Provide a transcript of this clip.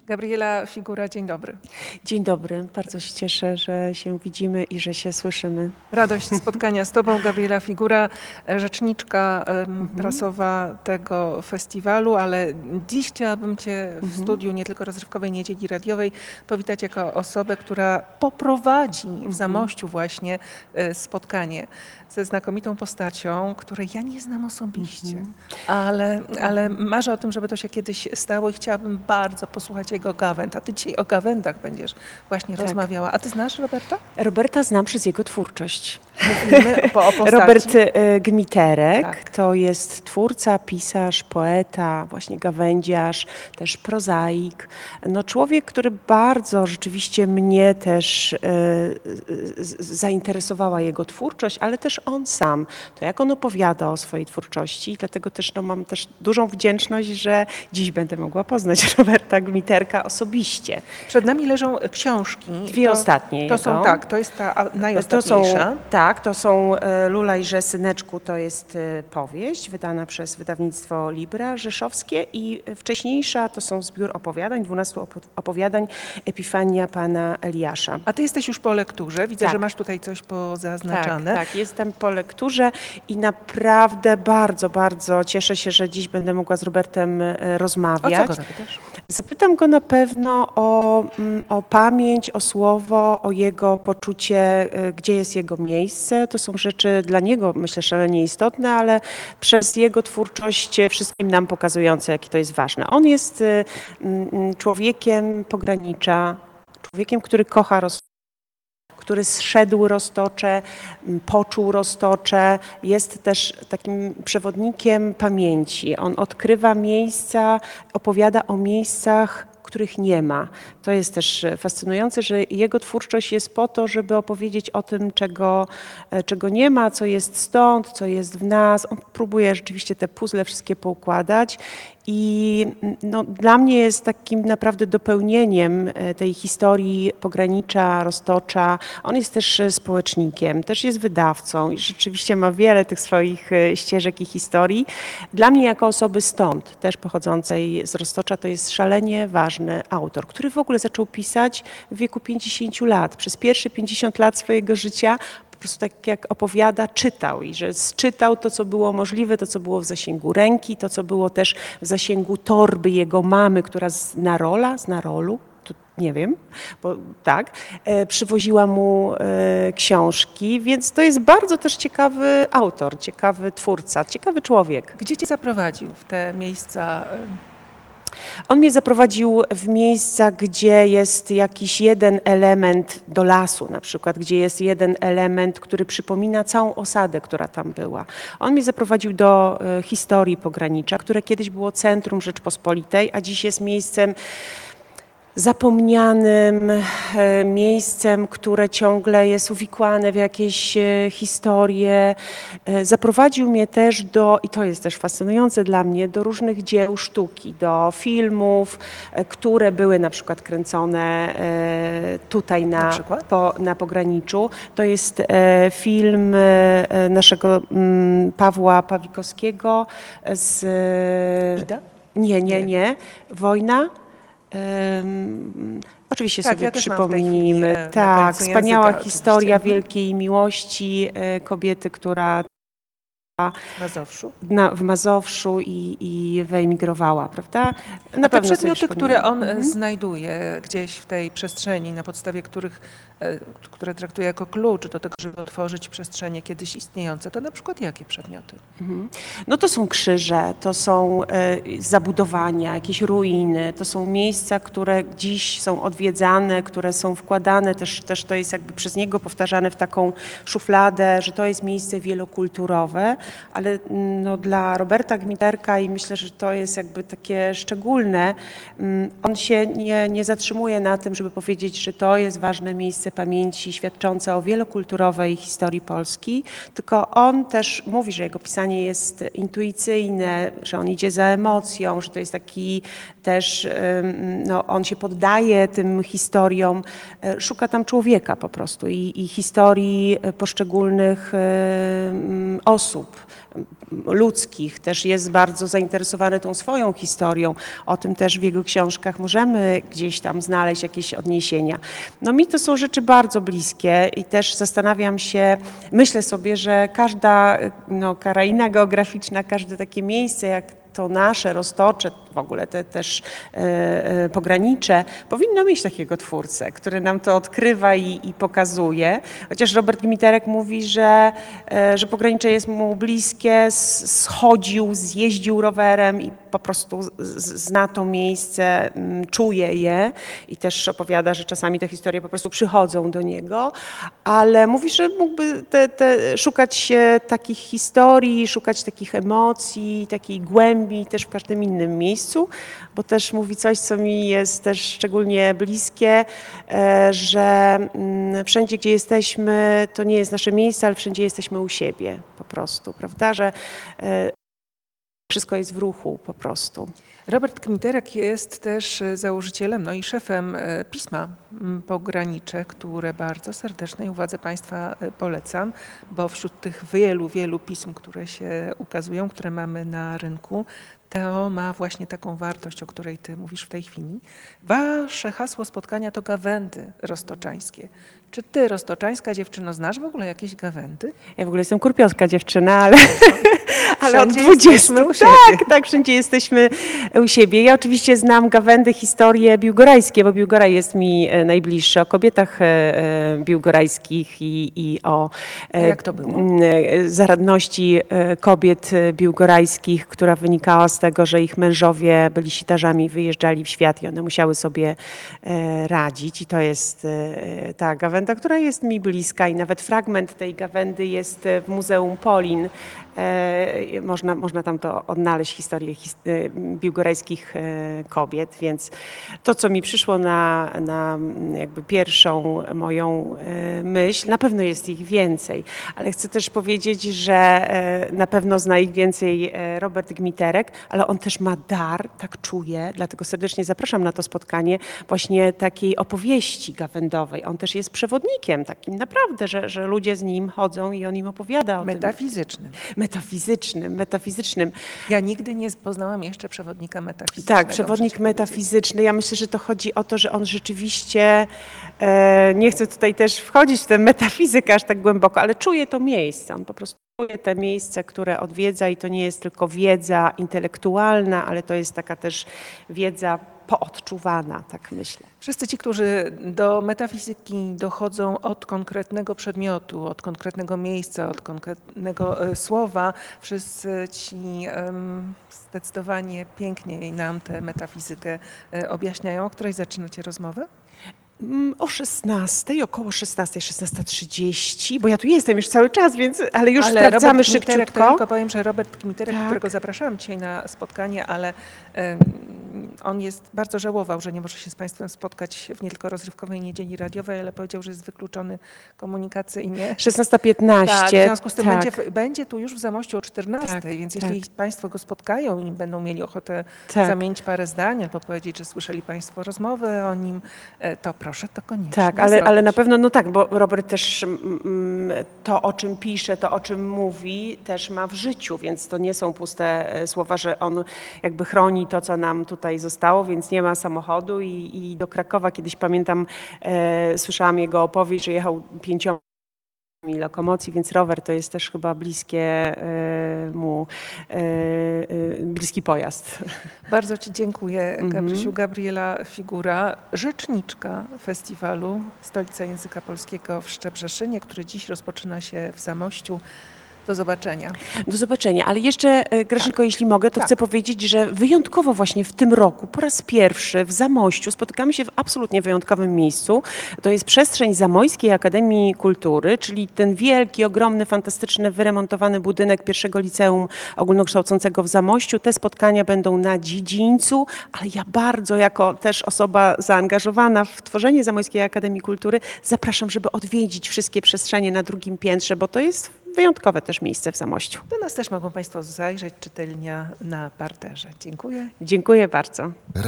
Gabriela Figura, dzień dobry. Dzień dobry, bardzo się cieszę, że się widzimy i że się słyszymy. Radość spotkania z Tobą, Gabriela Figura, rzeczniczka prasowa tego festiwalu, ale dziś chciałabym Cię w studiu nie tylko rozrywkowej Niedzieli Radiowej powitać jako osobę, która poprowadzi w Zamościu właśnie spotkanie ze znakomitą postacią, której ja nie znam osobiście, ale marzę o tym, żeby to się kiedyś stało i chciałabym bardzo posłuchać jego gawęd. A Ty dzisiaj o gawędach będziesz właśnie rozmawiała. A Ty znasz Roberta? Roberta znam przez jego twórczość. Mówimy o postaci. Robert Gmiterek Tak. to jest twórca, pisarz, poeta, właśnie gawędziarz, też prozaik. No człowiek, który bardzo rzeczywiście mnie też zainteresowała jego twórczość, ale też on sam, to jak on opowiada o swojej twórczości. Dlatego też mam też dużą wdzięczność, że dziś będę mogła poznać Roberta Gmiterka osobiście. Przed nami leżą książki. Dwie ostatnie To są jego. tak, to jest ta najostatniejsza. To są Lulajże Syneczku, to jest powieść wydana przez wydawnictwo Libra rzeszowskie i wcześniejsza to są zbiór opowiadań, 12 opowiadań Epifania pana Eliasza. A Ty jesteś już po lekturze. Widzę, Tak. że masz tutaj coś pozaznaczane. Tak, jestem po lekturze i naprawdę bardzo, bardzo cieszę się, że dziś będę mogła z Robertem rozmawiać. O co go zapytasz? Zapytam go na pewno o pamięć, o słowo, o jego poczucie, gdzie jest jego miejsce. To są rzeczy dla niego, myślę, szalenie istotne, ale przez jego twórczość wszystkim nam pokazujące, jakie to jest ważne. On jest człowiekiem pogranicza, człowiekiem, który kocha który zszedł Roztocze, poczuł Roztocze, jest też takim przewodnikiem pamięci. On odkrywa miejsca, opowiada o miejscach, których nie ma. To jest też fascynujące, że jego twórczość jest po to, żeby opowiedzieć o tym, czego nie ma, co jest stąd, co jest w nas. On próbuje rzeczywiście te puzzle wszystkie poukładać. I no, dla mnie jest takim naprawdę dopełnieniem tej historii pogranicza, Roztocza. On jest też społecznikiem, też jest wydawcą i rzeczywiście ma wiele tych swoich ścieżek i historii. Dla mnie jako osoby stąd, też pochodzącej z Roztocza, to jest szalenie ważny autor, który w ogóle zaczął pisać w wieku 50 lat. Przez pierwsze 50 lat swojego życia po prostu tak jak opowiada, czytał i że zczytał to, co było możliwe, to, co było w zasięgu ręki, to, co było też w zasięgu torby jego mamy, która z Narolu, to nie wiem, bo tak, przywoziła mu książki, więc to jest bardzo też ciekawy autor, ciekawy twórca, ciekawy człowiek. Gdzie Cię zaprowadził w te miejsca? On mnie zaprowadził w miejsca, gdzie jest jakiś jeden element do lasu, na przykład, gdzie jest jeden element, który przypomina całą osadę, która tam była. On mnie zaprowadził do historii pogranicza, które kiedyś było centrum Rzeczpospolitej, a dziś jest miejscem zapomnianym, miejscem, które ciągle jest uwikłane w jakieś historie. Zaprowadził mnie też i to jest też fascynujące dla mnie, do różnych dzieł sztuki, do filmów, które były na przykład kręcone tutaj na pograniczu. To jest film naszego Pawła Pawlikowskiego z... Ida? Nie. Wojna. Oczywiście Tak, sobie ja też przypomnijmy. mam w tej chwili, Tak, na wspaniała języka, historia oczywiście. wielkiej miłości kobiety, która Mazowszu. w Mazowszu i wyemigrowała, prawda? A te pewno sobie przedmioty, które przypomnimy. on znajduje gdzieś w tej przestrzeni, na podstawie które traktuje jako klucz do tego, żeby otworzyć przestrzenie kiedyś istniejące, to na przykład jakie przedmioty? No to są krzyże, to są zabudowania, jakieś ruiny, to są miejsca, które dziś są odwiedzane, które są wkładane, też to jest jakby przez niego powtarzane w taką szufladę, że to jest miejsce wielokulturowe, ale no, dla Roberta Gmiterka i myślę, że to jest jakby takie szczególne, on się nie zatrzymuje na tym, żeby powiedzieć, że to jest ważne miejsce pamięci świadczące o wielokulturowej historii Polski, tylko on też mówi, że jego pisanie jest intuicyjne, że on idzie za emocją, że to jest taki też, no, on się poddaje tym historiom, szuka tam człowieka po prostu i historii poszczególnych osób. ludzkich, też jest bardzo zainteresowany tą swoją historią. O tym też w jego książkach możemy gdzieś tam znaleźć jakieś odniesienia. No mi to są rzeczy bardzo bliskie i też zastanawiam się, myślę sobie, że każda kraina geograficzna, każde takie miejsce, jak to nasze Roztocze, w ogóle te też pogranicze, powinno mieć takiego twórcę, który nam to odkrywa i pokazuje. Chociaż Robert Gmiterek mówi, że pogranicze jest mu bliskie, schodził, zjeździł rowerem i po prostu zna to miejsce, czuje je i też opowiada, że czasami te historie po prostu przychodzą do niego, ale mówi, że mógłby szukać takich historii, szukać takich emocji, takiej głębi też w każdym innym miejscu, bo też mówi coś, co mi jest też szczególnie bliskie, że wszędzie, gdzie jesteśmy, to nie jest nasze miejsce, ale wszędzie jesteśmy u siebie po prostu, prawda, że wszystko jest w ruchu po prostu. Robert Gmiterek jest też założycielem, no i szefem pisma Pogranicze, które bardzo serdecznej uwadze Państwa polecam, bo wśród tych wielu pism, które się ukazują, które mamy na rynku, to ma właśnie taką wartość, o której Ty mówisz w tej chwili. Wasze hasło spotkania to gawędy roztoczańskie. Czy Ty, roztoczańska dziewczyno, znasz w ogóle jakieś gawędy? Ja w ogóle jestem kurpiowska dziewczyna, ale od Wszędzie 20. jesteśmy u siebie. Tak, wszędzie jesteśmy u siebie. Ja oczywiście znam gawędy, historie biłgorajskie, bo Biłgoraj jest mi najbliższy, o kobietach biłgorajskich i o Jak to było? zaradności kobiet biłgorajskich, która wynikała z tego, że ich mężowie byli sitarzami i wyjeżdżali w świat i one musiały sobie radzić. I to jest ta gawenda, która jest mi bliska i nawet fragment tej gawędy jest w Muzeum Polin. Można tam to odnaleźć, historię biłgorajskich kobiet, więc to, co mi przyszło na jakby pierwszą moją myśl, na pewno jest ich więcej, ale chcę też powiedzieć, że na pewno zna ich więcej Robert Gmiterek, ale on też ma dar, tak czuję, dlatego serdecznie zapraszam na to spotkanie, właśnie takiej opowieści gawędowej. On też jest przewodnikiem takim naprawdę, że ludzie z nim chodzą i on im opowiada o tym. Metafizycznym. Ja nigdy nie poznałam jeszcze przewodnika metafizycznego. Tak, przewodnik metafizyczny. Ja myślę, że to chodzi o to, że on rzeczywiście, nie chcę tutaj też wchodzić w tę metafizykę aż tak głęboko, ale czuje to miejsce. On po prostu czuje te miejsce, które odwiedza i to nie jest tylko wiedza intelektualna, ale to jest taka też wiedza poodczuwana, tak myślę. Wszyscy ci, którzy do metafizyki dochodzą od konkretnego przedmiotu, od konkretnego miejsca, od konkretnego słowa, wszyscy ci zdecydowanie piękniej nam tę metafizykę objaśniają. O której zaczynacie rozmowę? O 16, około 16, 16:30, bo ja tu jestem już cały czas, więc, ale już sprawdzamy szybciutko. Tylko powiem, że Robert Gmiterek, którego zapraszałam dzisiaj na spotkanie, ale on bardzo żałował, że nie może się z Państwem spotkać w nie tylko rozrywkowej niedzieli radiowej, ale powiedział, że jest wykluczony komunikacyjnie. 16:15. Tak, w związku z tym będzie tu już w Zamościu o 14, więc jeśli Państwo go spotkają i będą mieli ochotę zamienić parę zdań albo powiedzieć, że słyszeli Państwo rozmowę o nim, to proszę to koniecznie Tak, ale na pewno, no tak, bo Robert też to, o czym pisze, to, o czym mówi, też ma w życiu, więc to nie są puste słowa, że on jakby chroni to, co nam tutaj zostało, więc nie ma samochodu i do Krakowa kiedyś pamiętam, słyszałam jego opowieść, że jechał 5 lokomocji, więc rower to jest też chyba bliskie mu, bliski pojazd. Bardzo Ci dziękuję, Gabrysiu. Gabriela Figura, rzeczniczka festiwalu Stolica Języka Polskiego w Szczebrzeszynie, który dziś rozpoczyna się w Zamościu. Do zobaczenia. Do zobaczenia, ale jeszcze Grażynko, jeśli mogę, to chcę powiedzieć, że wyjątkowo właśnie w tym roku, po raz pierwszy w Zamościu spotykamy się w absolutnie wyjątkowym miejscu. To jest przestrzeń Zamojskiej Akademii Kultury, czyli ten wielki, ogromny, fantastyczny, wyremontowany budynek pierwszego liceum ogólnokształcącego w Zamościu. Te spotkania będą na dziedzińcu, ale ja bardzo, jako też osoba zaangażowana w tworzenie Zamojskiej Akademii Kultury, zapraszam, żeby odwiedzić wszystkie przestrzenie na drugim piętrze, bo to jest wyjątkowe też miejsce w Zamościu. Do nas też mogą Państwo zajrzeć, czytelnia na parterze. Dziękuję. Dziękuję bardzo.